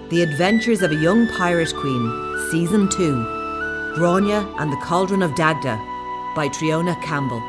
The Adventures of a Young Pirate Queen, Season 2, Grania and the Cauldron of Dagda, by Triona Campbell.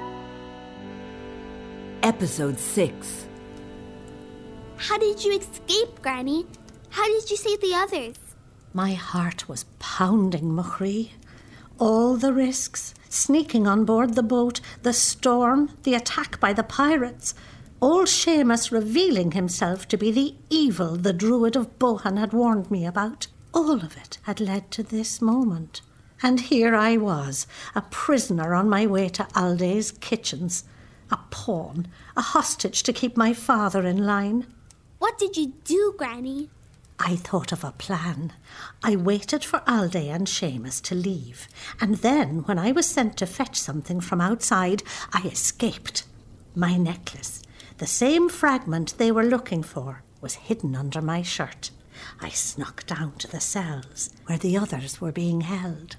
Episode 6. How did you escape, Granny? How did you save the others? My heart was pounding, Machree. All the risks, sneaking on board the boat, the storm, the attack by the pirates, old Seamus revealing himself to be the evil the Druid of Bohan had warned me about. All of it had led to this moment. And here I was, a prisoner on my way to Alday's kitchens, a pawn, a hostage to keep my father in line. What did you do, Granny? I thought of a plan. I waited for Alday and Seamus to leave, and then, when I was sent to fetch something from outside, I escaped. My necklace, the same fragment they were looking for, was hidden under my shirt. I snuck down to the cells where the others were being held.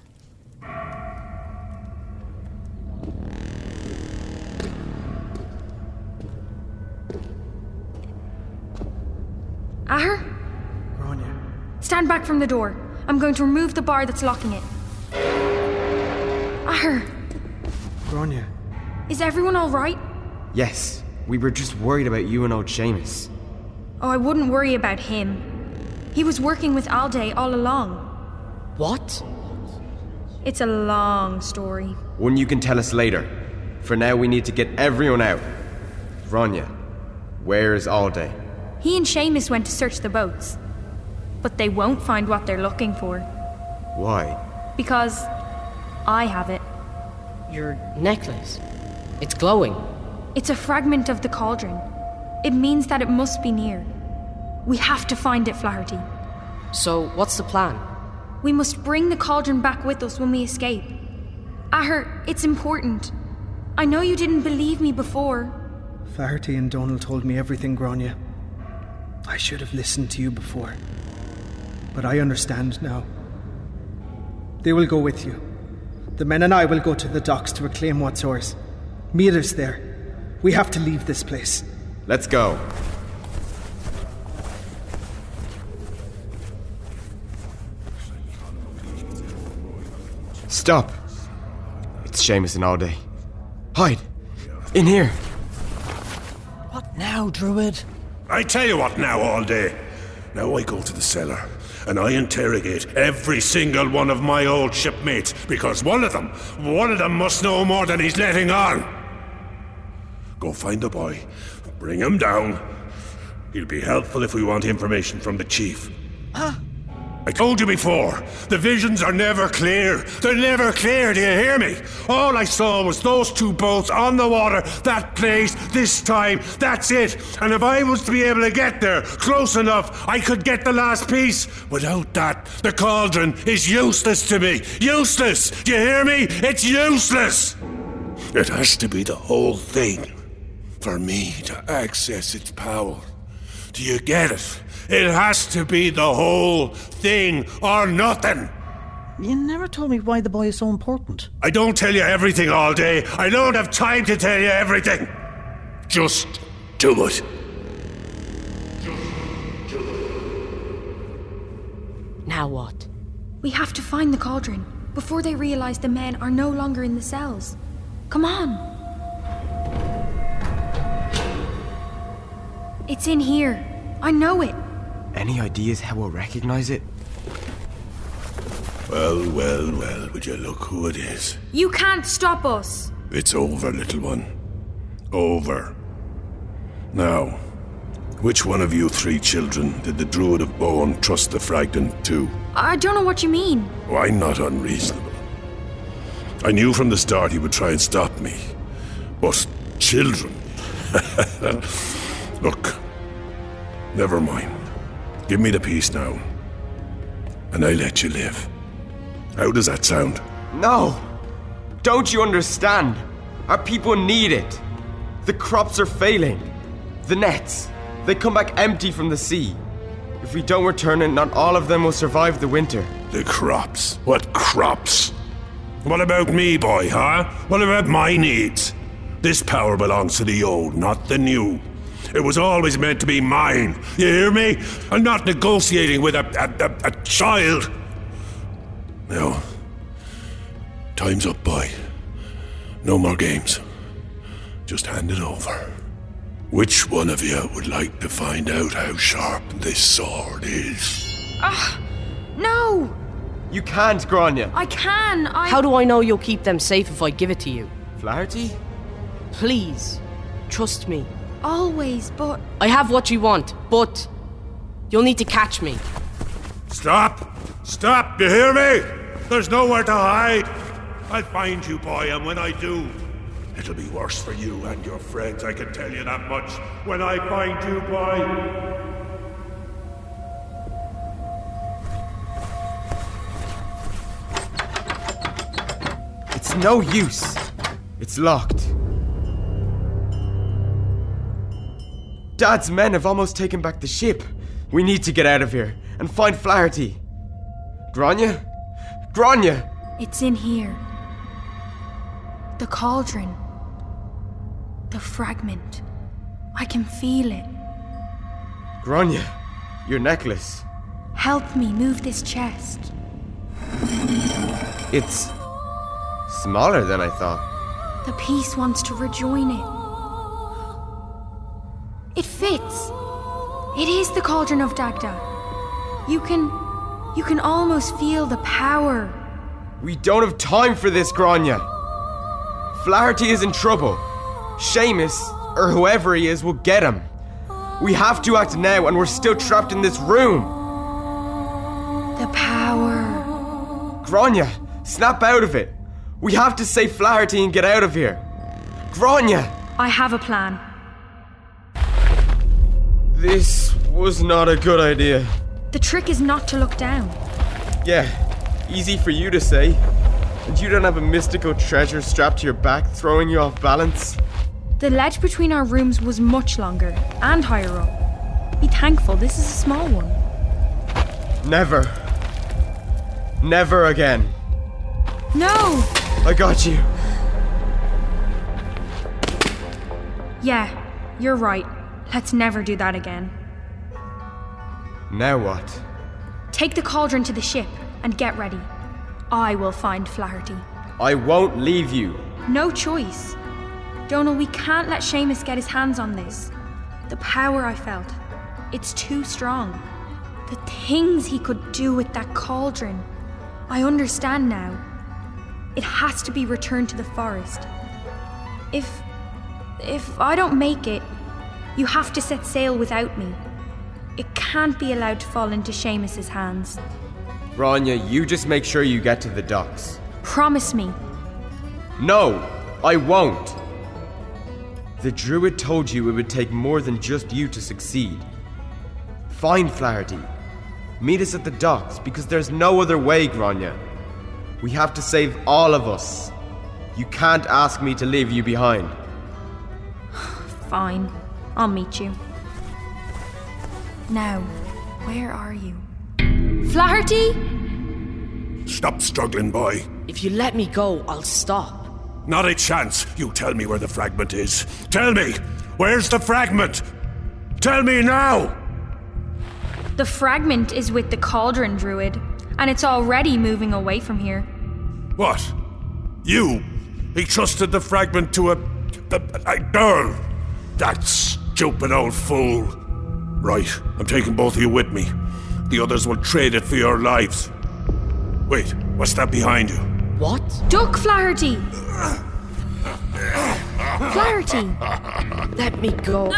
Ahur? Grania. Stand back from the door. I'm going to remove the bar that's locking it. Ahur, Grania. is everyone all right? Yes, we were just worried about you and old Seamus. Oh, I wouldn't worry about him. He was working with Alday all along. What? It's a long story. One you can tell us later. For now, we need to get everyone out. Grania, where is Alday? He and Seamus went to search the boats. But they won't find what they're looking for. Why? Because I have it. Your necklace. It's glowing. It's a fragment of the cauldron. It means that it must be near. We have to find it, Flaherty. So, what's the plan? We must bring the cauldron back with us when we escape. Ahur, it's important. I know you didn't believe me before. Flaherty and Donal told me everything, Grania. I should have listened to you before. But I understand now. They will go with you. The men and I will go to the docks to reclaim what's ours. Meet us there. We have to leave this place. Let's go. Stop. It's Seamus and Alday. Hide. In here. What now, Druid? I tell you what now, Alday. Now I go to the cellar and I interrogate every single one of my old shipmates, because one of them must know more than he's letting on. Go find the boy, bring him down. He'll be helpful if we want information from the chief. Huh? I told you before, the visions are never clear. They're never clear, do you hear me? All I saw was those two boats on the water, that place, this time, that's it. And if I was to be able to get there close enough, I could get the last piece. Without that, the cauldron is useless to me. Useless! Do you hear me? It's useless! It has to be the whole thing for me to access its power. Do you get it? It has to be the whole thing or nothing. You never told me why the boy is so important. I don't tell you everything all day. I don't have time to tell you everything. Just do it. Now what? We have to find the cauldron before they realize the men are no longer in the cells. Come on. It's in here. I know it. Any ideas how we'll recognize it? Well, would you look who it is? You can't stop us. It's over, little one. Over. Now, which one of you three children did the Druid of Bohan trust the fragment to? I don't know what you mean. Oh, I'm not unreasonable. I knew from the start he would try and stop me. But children? Look, never mind. Give me the piece now, and I let you live. How does that sound? No! Don't you understand? Our people need it. The crops are failing. The nets, they come back empty from the sea. If we don't return it, not all of them will survive the winter. The crops? What crops? What about me, boy, huh? What about my needs? This power belongs to the old, not the new. It was always meant to be mine. You hear me? I'm not negotiating with a child. Now, time's up, boy. No more games. Just hand it over. Which one of you would like to find out how sharp this sword is? No! You can't, Grania. I can. How do I know you'll keep them safe if I give it to you? Flaherty? Please, trust me. Always, but... I have what you want, but you'll need to catch me. Stop! Stop! You hear me? There's nowhere to hide. I'll find you, boy, and when I do, it'll be worse for you and your friends, I can tell you that much. When I find you, boy... It's no use. It's locked. Dad's men have almost taken back the ship. We need to get out of here and find Flaherty. Grania? Grania! It's in here. The cauldron. The fragment. I can feel it. Grania, your necklace. Help me move this chest. It's smaller than I thought. The piece wants to rejoin it. It fits. It is the cauldron of Dagda. You can almost feel the power. We don't have time for this, Grania. Flaherty is in trouble. Seamus, or whoever he is, will get him. We have to act now, and we're still trapped in this room. The power. Grania, snap out of it. We have to save Flaherty and get out of here. Grania! I have a plan. This was not a good idea. The trick is not to look down. Yeah, easy for you to say. And you don't have a mystical treasure strapped to your back, throwing you off balance. The ledge between our rooms was much longer and higher up. Be thankful this is a small one. Never. Never again. No! I got you. Yeah, you're right. Let's never do that again. Now what? Take the cauldron to the ship and get ready. I will find Flaherty. I won't leave you. No choice. Donal, we can't let Seamus get his hands on this. The power I felt, it's too strong. The things he could do with that cauldron. I understand now. It has to be returned to the forest. If I don't make it, you have to set sail without me. It can't be allowed to fall into Seamus's hands. Grania, you just make sure you get to the docks. Promise me. No, I won't. The druid told you it would take more than just you to succeed. Find Flaherty. Meet us at the docks, because there's no other way, Grania. We have to save all of us. You can't ask me to leave you behind. Fine. I'll meet you. Now, where are you? Flaherty? Stop struggling, boy. If you let me go, I'll stop. Not a chance. You tell me where the fragment is. Tell me! Where's the fragment? Tell me now! The fragment is with the cauldron, Druid, and it's already moving away from here. What? You? He trusted the fragment to a girl? That stupid old fool. Right, I'm taking both of you with me. The others will trade it for your lives. Wait, what's that behind you? What? Duck, Flaherty! Flaherty! Let me go.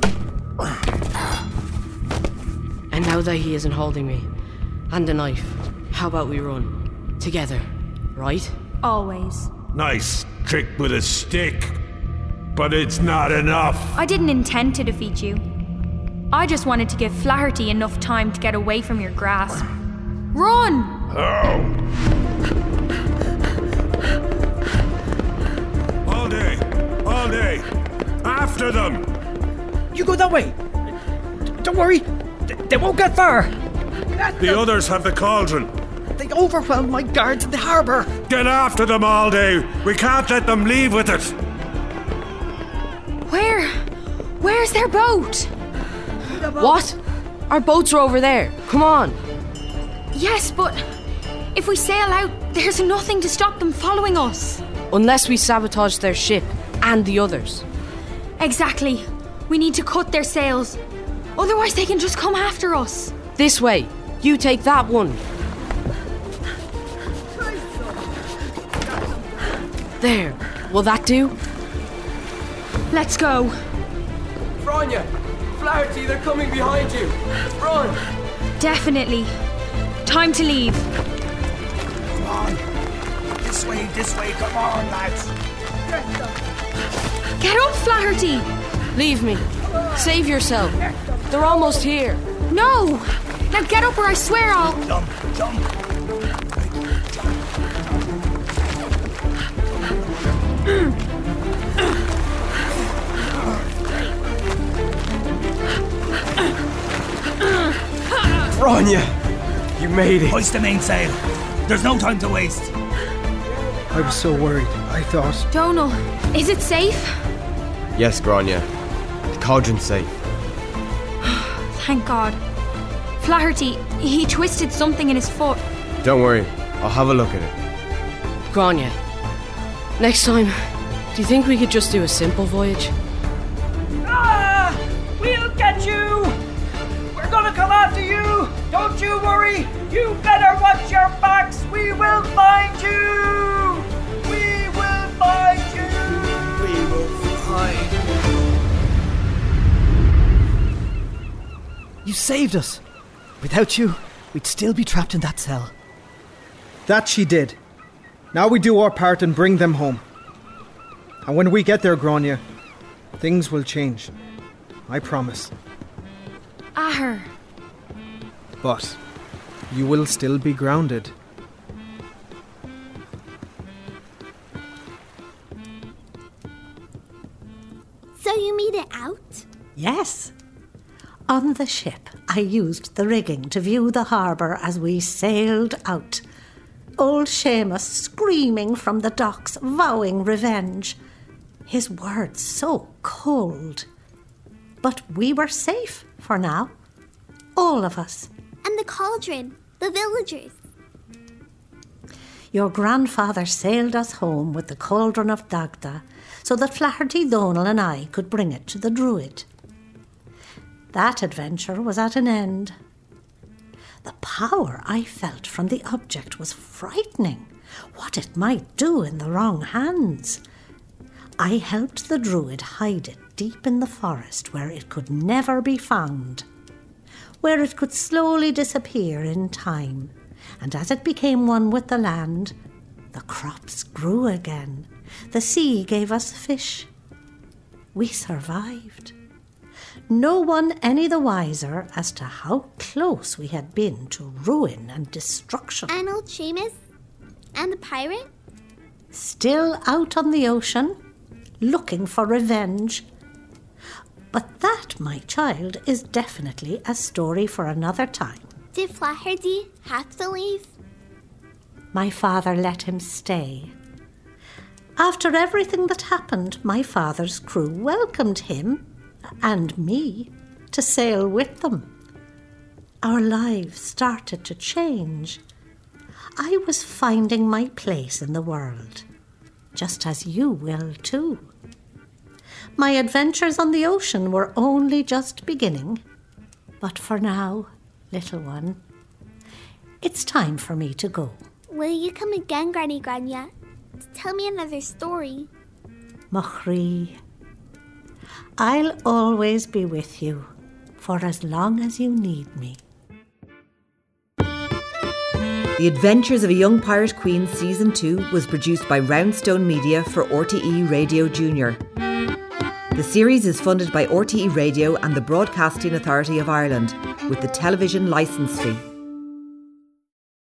And now that he isn't holding me, and the knife, how about we run? Together, right? Always. Nice trick with a stick. But it's not enough. I didn't intend to defeat you. I just wanted to give Flaherty enough time to get away from your grasp. Run! All day! All day! After them! You go that way! Don't worry! They won't get far! The others have the cauldron. They overwhelmed my guards in the harbour! Get after them all day! We can't let them leave with it! Where's their boat? What? Our boats are over there. Come on. Yes, but if we sail out, there's nothing to stop them following us. Unless we sabotage their ship and the others. Exactly. We need to cut their sails. Otherwise they can just come after us. This way. You take that one. There. Will that do? Let's go. Grania! Flaherty, they're coming behind you! Run! Definitely. Time to leave. Come on. This way, come on, lads. Get up, Flaherty! Leave me. Save yourself. They're almost here. No! Now get up or I swear I'll... Jump. Grania! You made it! Hoist the mainsail. There's no time to waste. I was so worried. I thought... Donal, is it safe? Yes, Grania. The cauldron's safe. Thank God. Flaherty, he twisted something in his foot. Don't worry. I'll have a look at it. Grania. Next time, do you think we could just do a simple voyage? Ah! We'll get you! We're gonna come after you! Don't you worry! You better watch your backs! We will find you! We will find you! We will find you! Saved us! Without you, we'd still be trapped in that cell. That she did. Now we do our part and bring them home. And when we get there, Grania, things will change. I promise. Ahur. But you will still be grounded. So you made it out? Yes. On the ship, I used the rigging to view the harbour as we sailed out. Old Seamus screaming from the docks, vowing revenge. His words so cold. But we were safe for now. All of us. And the cauldron, the villagers. Your grandfather sailed us home with the cauldron of Dagda so that Flaherty, Donal and I could bring it to the Druid. That adventure was at an end. The power I felt from the object was frightening. What it might do in the wrong hands. I helped the Druid hide it deep in the forest where it could never be found, where it could slowly disappear in time, and as it became one with the land, the crops grew again. The sea gave us fish. We survived. No one any the wiser as to how close we had been to ruin and destruction. And old Seamus? And the pirate? Still out on the ocean, looking for revenge. But that, my child, is definitely a story for another time. Did Flaherty have to leave? My father let him stay. After everything that happened, my father's crew welcomed him and me to sail with them. Our lives started to change. I was finding my place in the world, just as you will too. My adventures on the ocean were only just beginning, but for now, little one, it's time for me to go. Will you come again, Granny Grania, to tell me another story? Machri, I'll always be with you for as long as you need me. The Adventures of a Young Pirate Queen Season 2 was produced by Roundstone Media for RTE Radio Junior. The series is funded by RTE Radio and the Broadcasting Authority of Ireland with the television licence fee.